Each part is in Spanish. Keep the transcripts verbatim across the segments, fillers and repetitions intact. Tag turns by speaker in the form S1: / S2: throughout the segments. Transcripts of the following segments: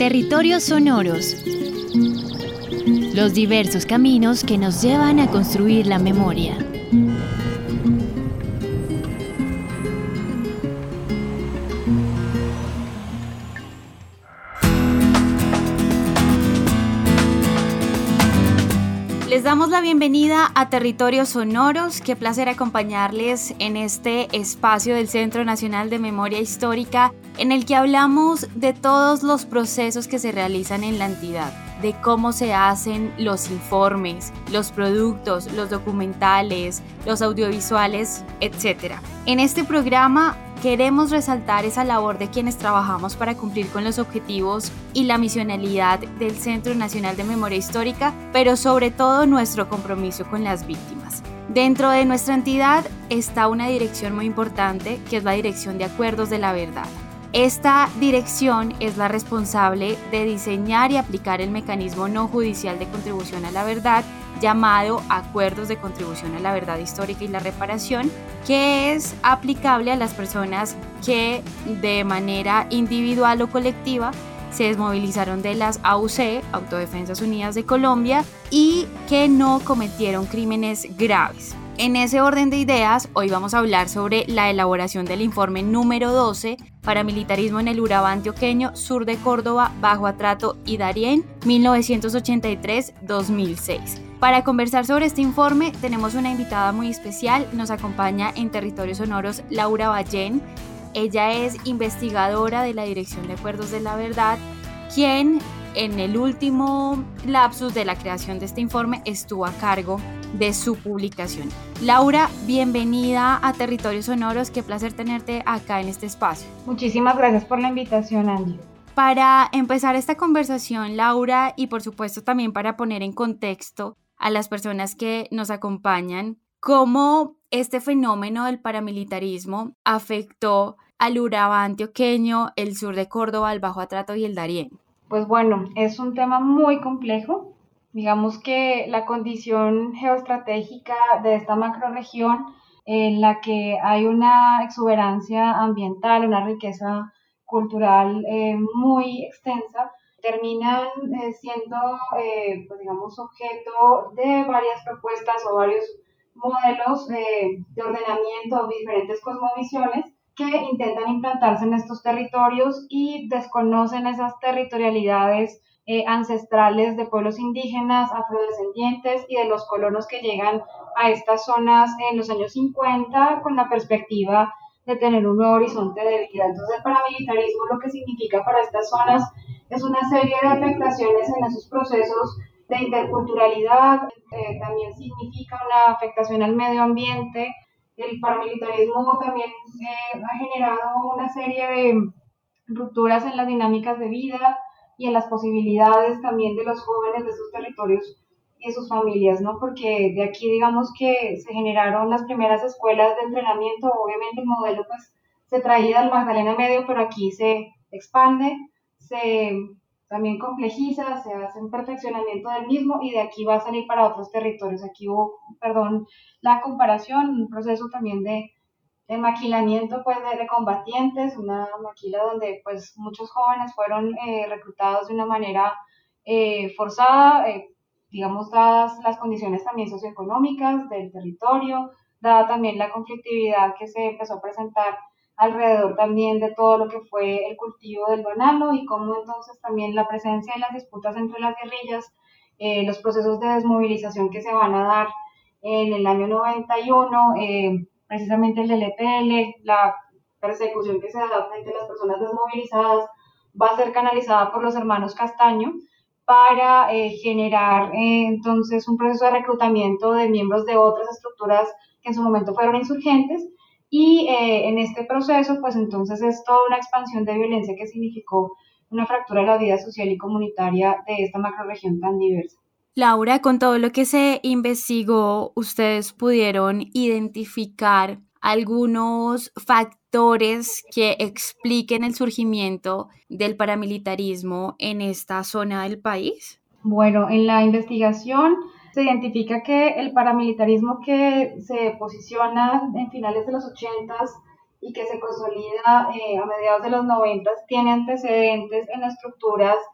S1: Territorios sonoros. Los diversos caminos que nos llevan a construir la memoria. Les damos la bienvenida a Territorios Sonoros. Qué placer acompañarles en este espacio del Centro Nacional de Memoria Histórica, en el que hablamos de todos los procesos que se realizan en la entidad, de cómo se hacen los informes, los productos, los documentales, los audiovisuales, etcétera. En este programa queremos resaltar esa labor de quienes trabajamos para cumplir con los objetivos y la misionalidad del Centro Nacional de Memoria Histórica, pero sobre todo nuestro compromiso con las víctimas. Dentro de nuestra entidad está una dirección muy importante, que es la Dirección de Acuerdos de la Verdad. Esta dirección es la responsable de diseñar y aplicar el mecanismo no judicial de contribución a la verdad, llamado Acuerdos de Contribución a la Verdad Histórica y la Reparación, que es aplicable a las personas que de manera individual o colectiva se desmovilizaron de las A U C, Autodefensas Unidas de Colombia, y que no cometieron crímenes graves. En ese orden de ideas, hoy vamos a hablar sobre la elaboración del informe número doce, Paramilitarismo en el Urabá Antioqueño, Sur de Córdoba, Bajo Atrato y Darién, mil novecientos ochenta y tres a dos mil seis. Para conversar sobre este informe tenemos una invitada muy especial. Nos acompaña en Territorios Sonoros Laura Ballén. Ella es investigadora de la Dirección de Acuerdos de la Verdad, quien en el último lapsus de la creación de este informe estuvo a cargo de su publicación. Laura, bienvenida a Territorios Sonoros. Qué placer tenerte acá en este espacio.
S2: Muchísimas gracias por la invitación, Angie.
S1: Para empezar esta conversación, Laura, y por supuesto también para poner en contexto a las personas que nos acompañan, cómo este fenómeno del paramilitarismo afectó al Urabá antioqueño, el sur de Córdoba, el Bajo Atrato y el Darién.
S2: Pues bueno, es un tema muy complejo. Digamos que la condición geoestratégica de esta macrorregión, en la que hay una exuberancia ambiental, una riqueza cultural eh, muy extensa, terminan eh, siendo, eh, pues digamos, objeto de varias propuestas o varios modelos eh, de ordenamiento, diferentes cosmovisiones que intentan implantarse en estos territorios y desconocen esas territorialidades eh, ancestrales de pueblos indígenas, afrodescendientes y de los colonos que llegan a estas zonas en los años cincuenta con la perspectiva de tener un nuevo horizonte de vida. Entonces, el paramilitarismo lo que significa para estas zonas es una serie de afectaciones en esos procesos de interculturalidad, eh, también significa una afectación al medio ambiente. El paramilitarismo también eh, ha generado una serie de rupturas en las dinámicas de vida y en las posibilidades también de los jóvenes de esos territorios y sus familias, ¿no? Porque de aquí digamos que se generaron las primeras escuelas de entrenamiento. Obviamente el modelo pues se traía del Magdalena Medio, pero aquí se expande, se también complejiza, se hace un perfeccionamiento del mismo y de aquí va a salir para otros territorios. Aquí hubo, perdón, la comparación, un proceso también de, de maquilamiento pues de, de combatientes, una maquila donde pues muchos jóvenes fueron eh, reclutados de una manera eh, forzada, eh, digamos dadas las condiciones también socioeconómicas del territorio, dada también la conflictividad que se empezó a presentar alrededor también de todo lo que fue el cultivo del banano y cómo entonces también la presencia de las disputas entre las guerrillas, eh, los procesos de desmovilización que se van a dar en el año noventa y uno, eh, precisamente el del E P L, la persecución que se da frente a las personas desmovilizadas, va a ser canalizada por los hermanos Castaño para eh, generar eh, entonces un proceso de reclutamiento de miembros de otras estructuras que en su momento fueron insurgentes. Y eh, en este proceso, pues entonces es toda una expansión de violencia que significó una fractura de la vida social y comunitaria de esta macrorregión tan diversa.
S1: Laura, con todo lo que se investigó, ¿ustedes pudieron identificar algunos factores que expliquen el surgimiento del paramilitarismo en esta zona del país?
S2: Bueno, en la investigación se identifica que el paramilitarismo que se posiciona en finales de los ochentas y que se consolida eh, a mediados de los noventas tiene antecedentes en estructuras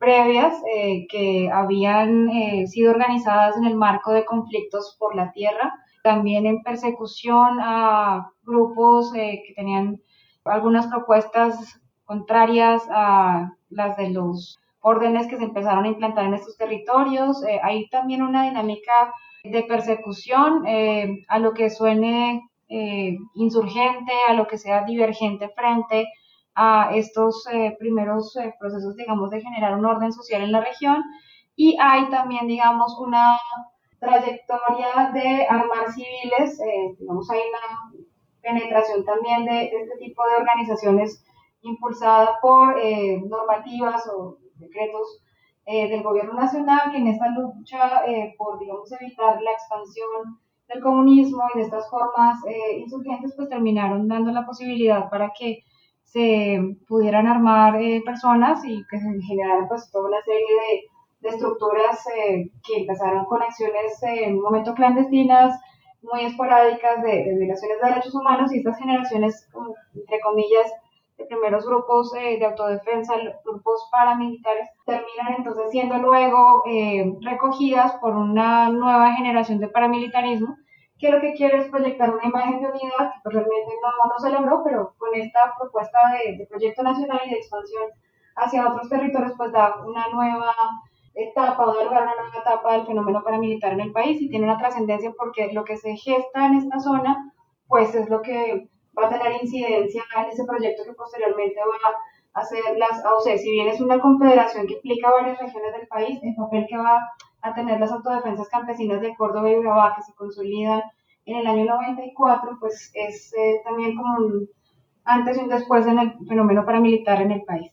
S2: previas eh, que habían eh, sido organizadas en el marco de conflictos por la tierra, también en persecución a grupos eh, que tenían algunas propuestas contrarias a las de los órdenes que se empezaron a implantar en estos territorios. Eh, hay también una dinámica de persecución eh, a lo que suene eh, insurgente, a lo que sea divergente frente a estos eh, primeros eh, procesos, digamos, de generar un orden social en la región. Y hay también, digamos, una trayectoria de armar civiles, eh, digamos, hay una penetración también de, de este tipo de organizaciones impulsada por eh, normativas o decretos eh, del gobierno nacional, que en esta lucha eh, por, digamos, evitar la expansión del comunismo y de estas formas eh, insurgentes, pues terminaron dando la posibilidad para que se pudieran armar eh, personas y que se generara pues toda una serie de, de estructuras eh, que empezaron con acciones eh, en un momento clandestinas, muy esporádicas de, de violaciones de derechos humanos, y estas generaciones, entre comillas, de primeros grupos eh, de autodefensa, grupos paramilitares, terminan entonces siendo luego eh, recogidas por una nueva generación de paramilitarismo, que lo que quiere es proyectar una imagen de unidad que pues, realmente no, no se logró, pero con esta propuesta de, de proyecto nacional y de expansión hacia otros territorios, pues da una nueva etapa o da lugar a una nueva etapa del fenómeno paramilitar en el país, y tiene una trascendencia porque lo que se gesta en esta zona, pues es lo que va a tener incidencia en ese proyecto que posteriormente va a hacer las A U C. Si bien es una confederación que implica varias regiones del país, el papel que va a tener las autodefensas campesinas de Córdoba y Urabá, que se consolidan en el año noventa y cuatro, pues es eh, también como un antes y un después en el fenómeno paramilitar en el país.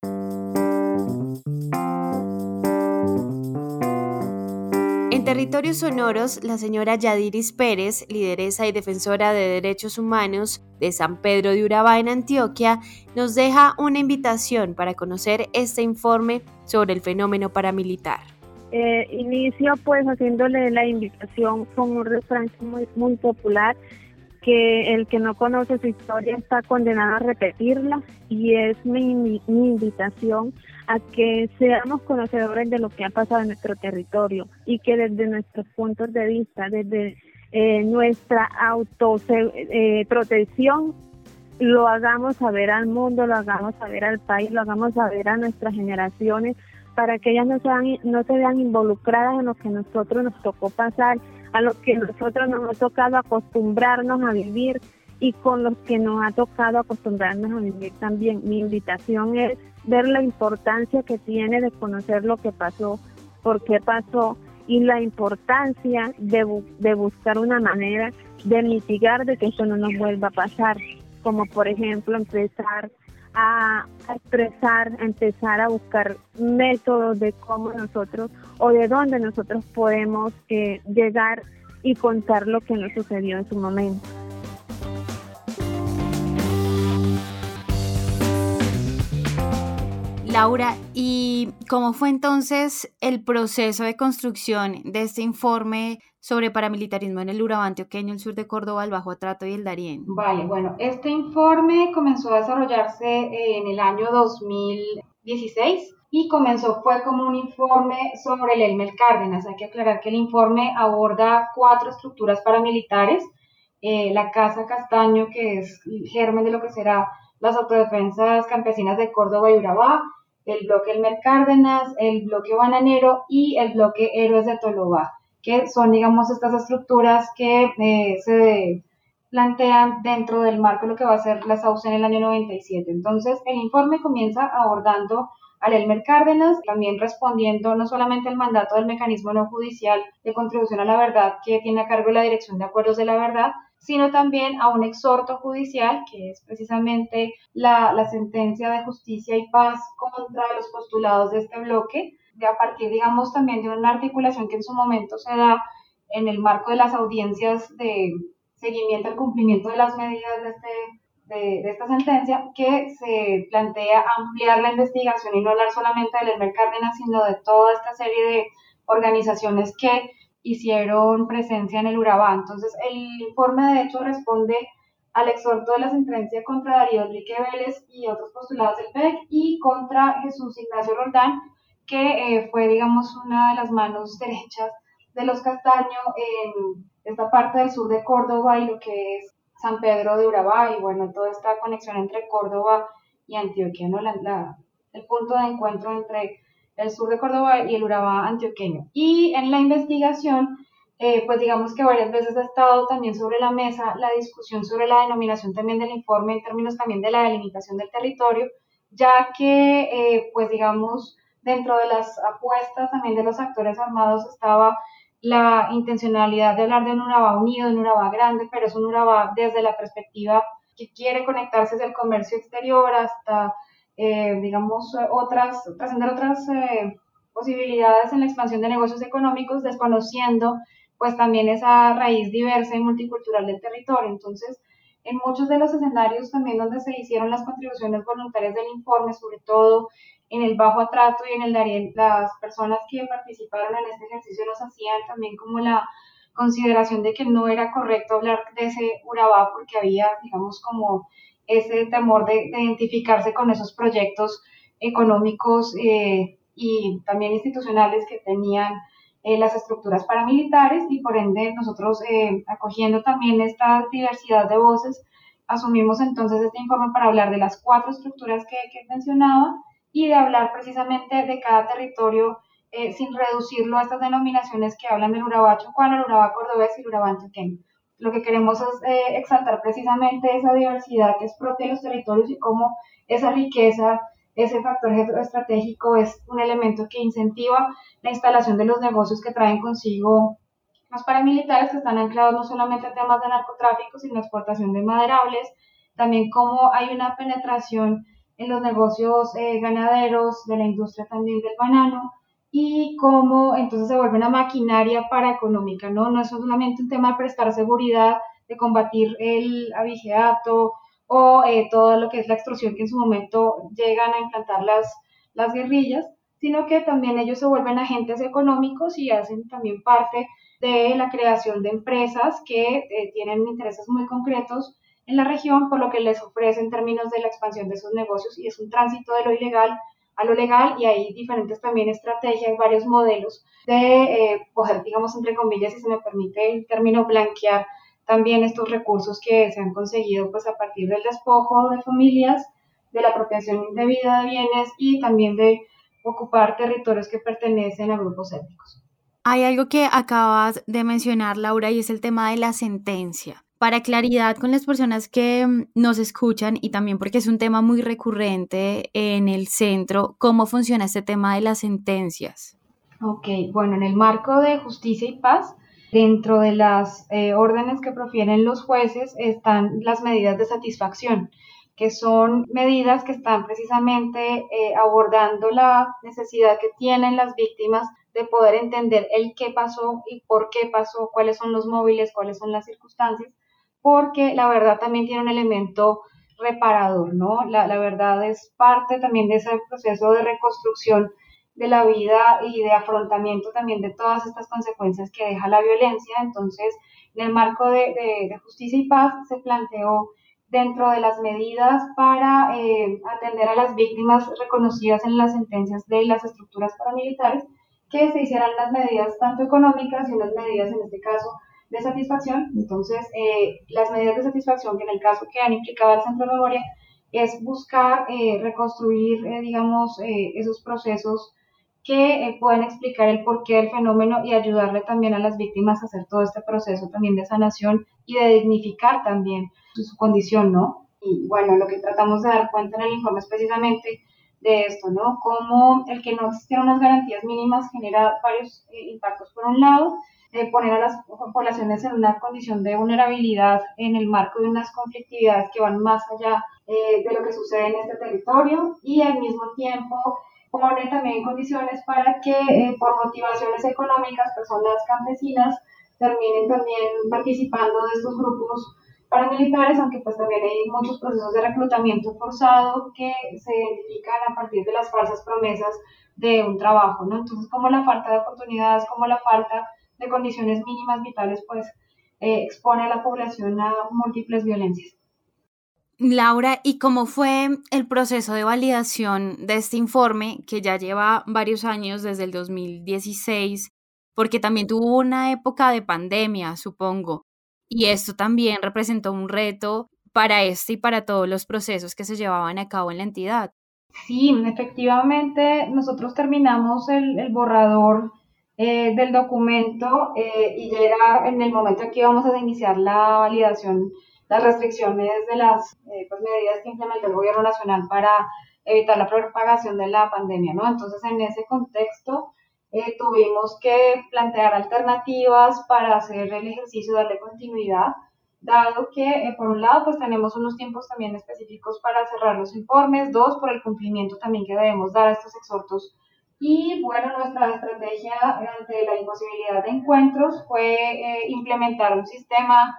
S1: En Territorios Sonoros, la señora Yadiris Pérez, lideresa y defensora de derechos humanos de San Pedro de Urabá en Antioquia, nos deja una invitación para conocer este informe sobre el fenómeno paramilitar.
S3: Eh, inicio pues haciéndole la invitación con un refrán muy, muy popular, que el que no conoce su historia está condenado a repetirla, y es mi, mi, mi invitación a que seamos conocedores de lo que ha pasado en nuestro territorio y que desde nuestros puntos de vista, desde eh, nuestra autoprotección, eh, lo hagamos saber al mundo, lo hagamos saber al país, lo hagamos saber a nuestras generaciones, para que ellas no, sean, no se vean involucradas en lo que nosotros nos tocó pasar, a lo que nosotros nos ha tocado acostumbrarnos a vivir y con los que nos ha tocado acostumbrarnos a vivir también. Mi invitación es ver la importancia que tiene de conocer lo que pasó, por qué pasó, y la importancia de, bu- de buscar una manera de mitigar de que esto no nos vuelva a pasar, como por ejemplo empezar a expresar, empezar a buscar métodos de cómo nosotros o de dónde nosotros podemos eh, llegar y contar lo que nos sucedió en su momento.
S1: Laura, ¿y cómo fue entonces el proceso de construcción de este informe sobre paramilitarismo en el Urabá antioqueño, el sur de Córdoba, el Bajo Atrato y el Darién?
S2: Vale, bueno, este informe comenzó a desarrollarse en el año dos mil dieciséis y comenzó, fue como un informe sobre el Elmer Cárdenas. Hay que aclarar que el informe aborda cuatro estructuras paramilitares, eh, la Casa Castaño, que es el germen de lo que será las autodefensas campesinas de Córdoba y Urabá, el bloque Elmer Cárdenas, el bloque Bananero y el bloque Héroes de Tolobá, que son, digamos, estas estructuras que eh, se plantean dentro del marco de lo que va a ser la S A U C en el año noventa y siete. Entonces, el informe comienza abordando al Elmer Cárdenas, también respondiendo no solamente al mandato del mecanismo no judicial de contribución a la verdad que tiene a cargo la Dirección de Acuerdos de la Verdad, sino también a un exhorto judicial, que es precisamente la, la sentencia de justicia y paz contra los postulados de este bloque, de a partir, digamos, también de una articulación que en su momento se da en el marco de las audiencias de seguimiento al cumplimiento de las medidas de, este, de, de esta sentencia, que se plantea ampliar la investigación y no hablar solamente del Elmer Cárdenas, sino de toda esta serie de organizaciones que hicieron presencia en el Urabá. Entonces, el informe de hecho responde al exhorto de la sentencia contra Darío Enrique Vélez y otros postulados del P E C y contra Jesús Ignacio Roldán, que eh, fue, digamos, una de las manos derechas de los Castaño en esta parte del sur de Córdoba y lo que es San Pedro de Urabá, y bueno, toda esta conexión entre Córdoba y Antioquia, ¿no? La, la, el punto de encuentro entre el sur de Córdoba y el Urabá antioqueño. Y en la investigación, eh, pues digamos que varias veces ha estado también sobre la mesa la discusión sobre la denominación también del informe en términos también de la delimitación del territorio, ya que, eh, pues digamos, dentro de las apuestas también de los actores armados estaba la intencionalidad de hablar de un Urabá unido, de un Urabá grande, pero es un Urabá desde la perspectiva que quiere conectarse desde el comercio exterior hasta, eh, digamos, otras, trascender otras eh, posibilidades en la expansión de negocios económicos, desconociendo pues también esa raíz diversa y multicultural del territorio. Entonces, en muchos de los escenarios también donde se hicieron las contribuciones voluntarias del informe, sobre todo en el bajo atrato y en el Darién, las personas que participaron en este ejercicio nos hacían también como la consideración de que no era correcto hablar de ese Urabá porque había, digamos, como ese temor de, de identificarse con esos proyectos económicos eh, y también institucionales que tenían eh, las estructuras paramilitares, y por ende nosotros eh, acogiendo también esta diversidad de voces, asumimos entonces este informe para hablar de las cuatro estructuras que, que mencionaba y de hablar precisamente de cada territorio eh, sin reducirlo a estas denominaciones que hablan del Urabá chocuano, el Urabá cordobés y el Urabá antioqueño. Lo que queremos es eh, exaltar precisamente esa diversidad que es propia de los territorios y cómo esa riqueza, ese factor estratégico es un elemento que incentiva la instalación de los negocios que traen consigo los paramilitares, que están anclados no solamente a temas de narcotráfico, sino exportación de maderables, también cómo hay una penetración en los negocios eh, ganaderos, de la industria también del banano, y cómo entonces se vuelve una maquinaria paraeconómica, ¿no? No es solamente un tema de prestar seguridad, de combatir el abigeato o eh, todo lo que es la extorsión que en su momento llegan a implantar las, las guerrillas, sino que también ellos se vuelven agentes económicos y hacen también parte de la creación de empresas que eh, tienen intereses muy concretos en la región, por lo que les ofrece en términos de la expansión de sus negocios, y es un tránsito de lo ilegal a lo legal, y hay diferentes también estrategias, varios modelos de eh, poder, digamos, entre comillas, si se me permite el término, blanquear también estos recursos que se han conseguido pues a partir del despojo de familias, de la apropiación indebida de bienes y también de ocupar territorios que pertenecen a grupos étnicos.
S1: Hay algo que acabas de mencionar, Laura, y es el tema de la sentencia. Para claridad con las personas que nos escuchan y también porque es un tema muy recurrente en el centro, ¿cómo funciona este tema de las sentencias?
S2: Ok, bueno, en el marco de justicia y paz, dentro de las eh, órdenes que profieren los jueces están las medidas de satisfacción, que son medidas que están precisamente eh, abordando la necesidad que tienen las víctimas de poder entender el qué pasó y por qué pasó, cuáles son los móviles, cuáles son las circunstancias, porque la verdad también tiene un elemento reparador, ¿no? La, la verdad es parte también de ese proceso de reconstrucción de la vida y de afrontamiento también de todas estas consecuencias que deja la violencia. Entonces, en el marco de, de, de justicia y paz se planteó dentro de las medidas para eh, atender a las víctimas reconocidas en las sentencias de las estructuras paramilitares, que se hicieran las medidas tanto económicas y las medidas, en este caso, de satisfacción. Entonces, eh, las medidas de satisfacción, que en el caso que han implicado al Centro de Memoria, es buscar eh, reconstruir, eh, digamos, eh, esos procesos que eh, puedan explicar el porqué del fenómeno y ayudarle también a las víctimas a hacer todo este proceso también de sanación y de dignificar también su, su condición, ¿no? Y bueno, lo que tratamos de dar cuenta en el informe es precisamente de esto, ¿no? Cómo el que no existieran unas garantías mínimas genera varios eh, impactos. Por un lado, eh, poner a las poblaciones en una condición de vulnerabilidad en el marco de unas conflictividades que van más allá eh, de lo que sucede en este territorio, y al mismo tiempo pone también condiciones para que eh, por motivaciones económicas personas campesinas terminen también participando de estos grupos paramilitares, aunque pues también hay muchos procesos de reclutamiento forzado que se identifican a partir de las falsas promesas de un trabajo, ¿no? Entonces, como la falta de oportunidades, como la falta de condiciones mínimas vitales, pues eh, expone a la población a múltiples violencias.
S1: Laura, ¿y cómo fue el proceso de validación de este informe que ya lleva varios años desde el dos mil dieciséis? Porque también tuvo una época de pandemia, supongo, y esto también representó un reto para este y para todos los procesos que se llevaban a cabo en la entidad.
S2: Sí, efectivamente, nosotros terminamos el, el borrador eh, del documento eh, y llega en el momento en que íbamos a iniciar la validación, las restricciones de las eh, pues, medidas que implementó el gobierno nacional para evitar la propagación de la pandemia, ¿no? Entonces, en ese contexto, eh, tuvimos que plantear alternativas para hacer el ejercicio, darle continuidad, dado que, eh, por un lado, pues tenemos unos tiempos también específicos para cerrar los informes, dos, por el cumplimiento también que debemos dar a estos exhortos. Y bueno, nuestra estrategia ante la imposibilidad de encuentros fue eh, implementar un sistema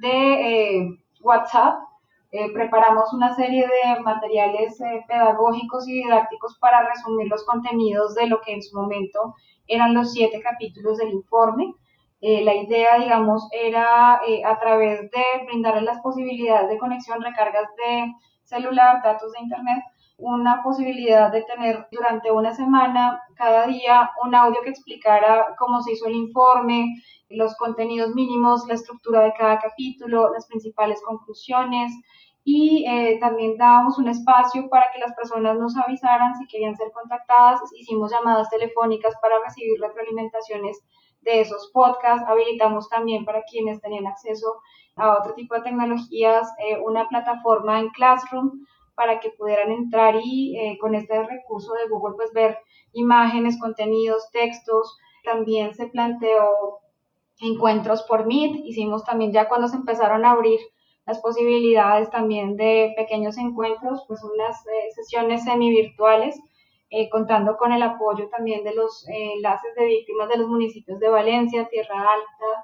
S2: de eh, WhatsApp. Eh, preparamos una serie de materiales eh, pedagógicos y didácticos para resumir los contenidos de lo que en su momento eran los siete capítulos del informe. Eh, la idea, digamos, era eh, a través de brindarles las posibilidades de conexión, recargas de celular, datos de internet, una posibilidad de tener durante una semana, cada día, un audio que explicara cómo se hizo el informe, los contenidos mínimos, la estructura de cada capítulo, las principales conclusiones, y eh, también dábamos un espacio para que las personas nos avisaran si querían ser contactadas. Hicimos llamadas telefónicas para recibir retroalimentaciones de esos podcasts. Habilitamos también para quienes tenían acceso a otro tipo de tecnologías eh, una plataforma en Classroom para que pudieran entrar y eh, con este recurso de Google pues ver imágenes, contenidos, textos. También se planteó encuentros por Meet. Hicimos también, ya cuando se empezaron a abrir las posibilidades también de pequeños encuentros, pues unas eh, sesiones semi-virtuales, eh, contando con el apoyo también de los eh, enlaces de víctimas de los municipios de Valencia, Tierra Alta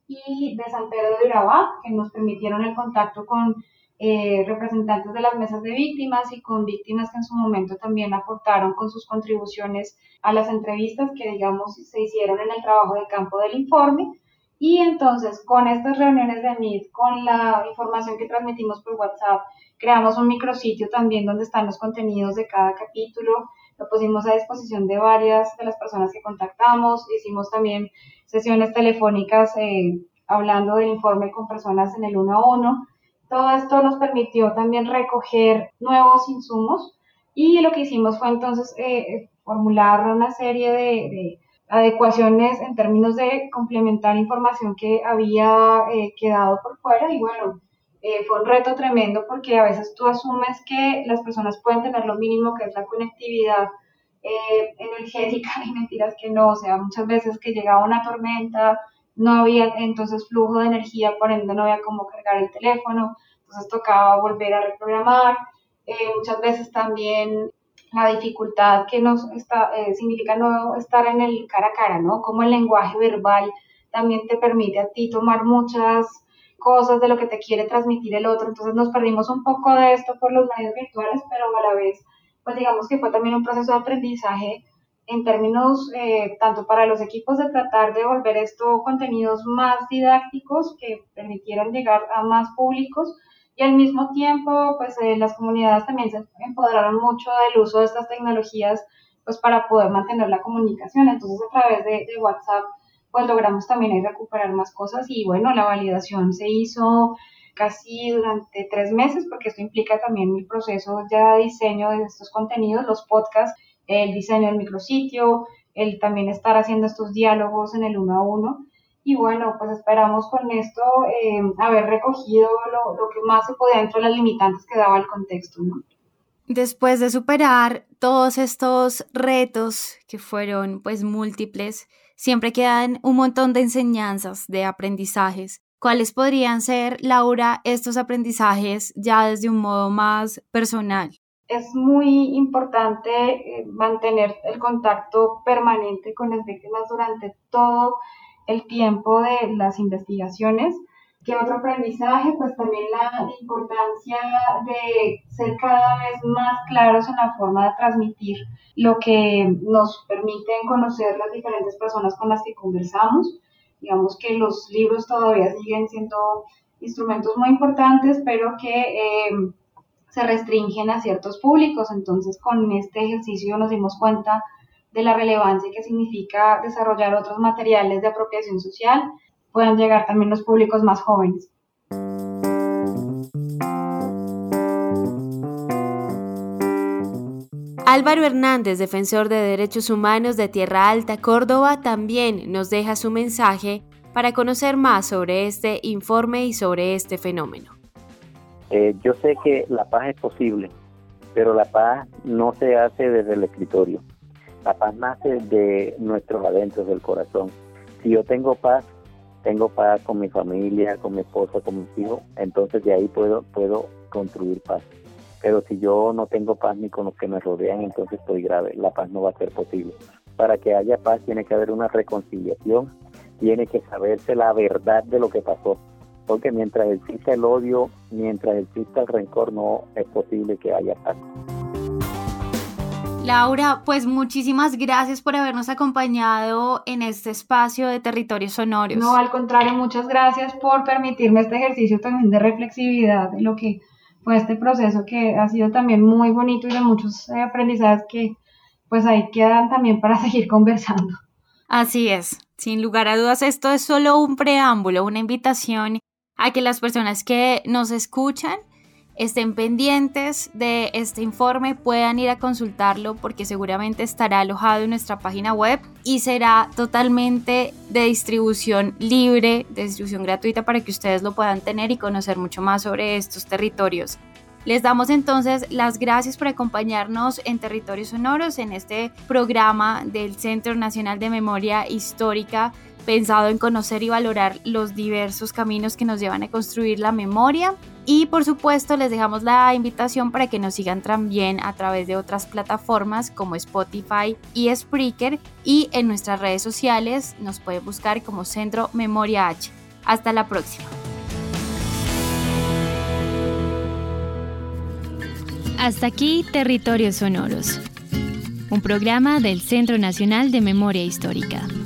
S2: y de San Pedro de Urabá, que nos permitieron el contacto con eh, representantes de las mesas de víctimas y con víctimas que en su momento también aportaron con sus contribuciones a las entrevistas que, digamos, se hicieron en el trabajo de campo del informe. Y entonces, con estas reuniones de Meet, con la información que transmitimos por WhatsApp, creamos un micrositio también donde están los contenidos de cada capítulo, lo pusimos a disposición de varias de las personas que contactamos, hicimos también sesiones telefónicas eh, hablando del informe con personas en el uno a uno. Todo esto nos permitió también recoger nuevos insumos y lo que hicimos fue entonces eh, formular una serie de, de adecuaciones en términos de complementar información que había eh, quedado por fuera. Y bueno, eh, fue un reto tremendo porque a veces tú asumes que las personas pueden tener lo mínimo que es la conectividad eh, energética y mentiras que no, o sea, muchas veces que llegaba una tormenta, no había entonces flujo de energía, por ende no había cómo cargar el teléfono, entonces tocaba volver a reprogramar. Eh, muchas veces también la dificultad que nos está, eh, significa no estar en el cara a cara, ¿no? Como el lenguaje verbal también te permite a ti tomar muchas cosas de lo que te quiere transmitir el otro, entonces nos perdimos un poco de esto por los medios virtuales, pero a la vez, pues digamos que fue también un proceso de aprendizaje en términos eh, tanto para los equipos de tratar de volver esto contenidos más didácticos que permitieran llegar a más públicos, y al mismo tiempo, pues eh, las comunidades también se empoderaron mucho del uso de estas tecnologías, pues para poder mantener la comunicación. Entonces, a través de, de WhatsApp, pues logramos también recuperar más cosas y bueno, la validación se hizo casi durante tres meses, porque esto implica también el proceso ya de diseño de estos contenidos, los podcasts, el diseño del micrositio, el también estar haciendo estos diálogos en el uno a uno. Y bueno, pues esperamos con esto eh, haber recogido lo, lo que más se podía dentro de las limitantes que daba el contexto, ¿no?
S1: Después de superar todos estos retos que fueron pues múltiples, siempre quedan un montón de enseñanzas, de aprendizajes. ¿Cuáles podrían ser, Laura, estos aprendizajes ya desde un modo más personal?
S2: Es muy importante eh, mantener el contacto permanente con las víctimas durante todo el tiempo de las investigaciones. ¿Qué otro aprendizaje? Pues también la importancia de ser cada vez más claros en la forma de transmitir lo que nos permiten conocer las diferentes personas con las que conversamos. Digamos que los libros todavía siguen siendo instrumentos muy importantes, pero que eh, se restringen a ciertos públicos. Entonces, con este ejercicio nos dimos cuenta de la relevancia que significa desarrollar otros materiales de apropiación social, puedan llegar también los públicos más jóvenes.
S1: Álvaro Hernández, defensor de derechos humanos de Tierra Alta, Córdoba, también nos deja su mensaje para conocer más sobre este informe y sobre este fenómeno.
S4: Eh, yo sé que la paz es posible, pero la paz no se hace desde el escritorio. La paz nace de nuestros adentros, del corazón. Si yo tengo paz, tengo paz con mi familia, con mi esposa, con mis hijos, entonces de ahí puedo, puedo construir paz. Pero si yo no tengo paz ni con los que me rodean, entonces estoy grave. La paz no va a ser posible. Para que haya paz tiene que haber una reconciliación, tiene que saberse la verdad de lo que pasó. Porque mientras exista el odio, mientras exista el rencor, no es posible que haya paz.
S1: Laura, pues muchísimas gracias por habernos acompañado en este espacio de Territorios Sonoros.
S2: No, al contrario, muchas gracias por permitirme este ejercicio también de reflexividad de lo que fue este proceso, que ha sido también muy bonito y de muchos eh, aprendizajes que pues ahí quedan también para seguir conversando.
S1: Así es, sin lugar a dudas esto es solo un preámbulo, una invitación a que las personas que nos escuchan estén pendientes de este informe, puedan ir a consultarlo porque seguramente estará alojado en nuestra página web y será totalmente de distribución libre, de distribución gratuita para que ustedes lo puedan tener y conocer mucho más sobre estos territorios. Les damos entonces las gracias por acompañarnos en Territorios Sonoros, en este programa del Centro Nacional de Memoria Histórica, pensado en conocer y valorar los diversos caminos que nos llevan a construir la memoria. Y por supuesto les dejamos la invitación para que nos sigan también a través de otras plataformas como Spotify y Spreaker, y en nuestras redes sociales nos pueden buscar como Centro Memoria H. Hasta la próxima. Hasta aquí Territorios Sonoros, un programa del Centro Nacional de Memoria Histórica.